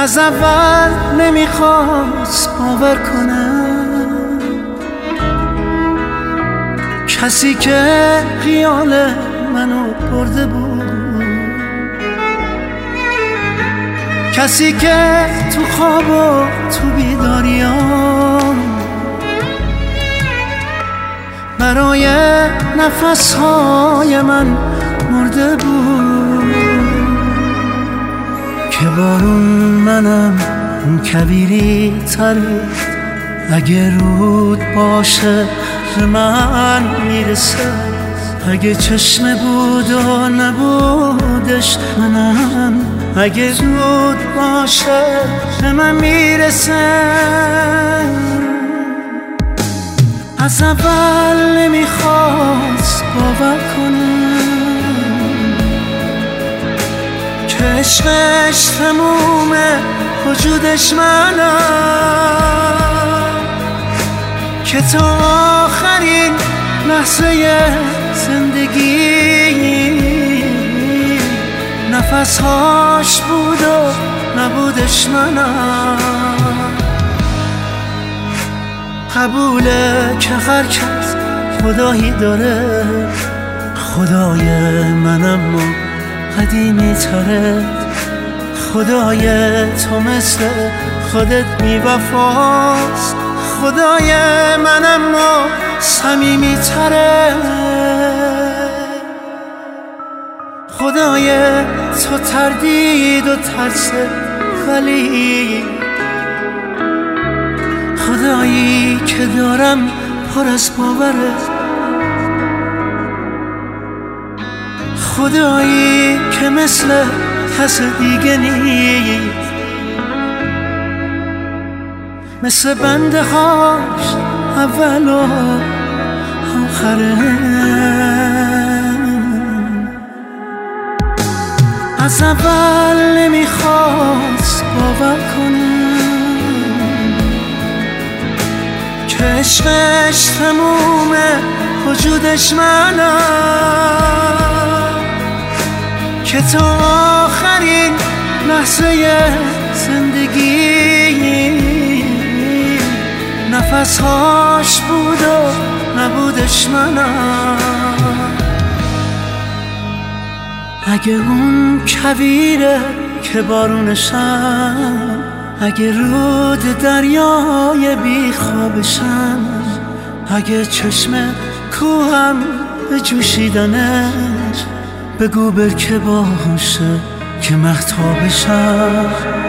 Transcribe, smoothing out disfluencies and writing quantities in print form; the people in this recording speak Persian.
از اول نمیخواست باور کنم، کسی که خیال منو برده بود، کسی که تو خواب و تو بیداریام برای نفسهای من مرده بود. که بارون منم اون کویری تره، اگه رود باشه به من میرسه، اگه چشمه بود و نبودش منم، اگه زود باشه به من میرسه. از اول نمیخواست باور کنم که عشقش تمومه وجودش منم، که تا آخرین لحظه زندگی نفسهاش بود و نبودش منم. قبوله که هر کس خدایی داره، خدای منم و قدیمی تره، خدای تو مثل خودت بی‌وفاست، خدای منم و صمیمی تره، خدای تو تردید و ترس ولی خدایی که دارم پر از باوره، خدایی که مثل کس دیگه نیست، مثل بنده هاش اول و آخره. از اول نمیخواست باور کنم که عشقش تمومه وجودش منم، که تا آخرین لحظه زندگی نفسهاش بود و نبودش منم. اگه اون کویره که بارونشم، اگه رود دریای بی خوابشم، اگه چشم کوهم به جوشیدنش، بگو برکه باشه که مهتابشم.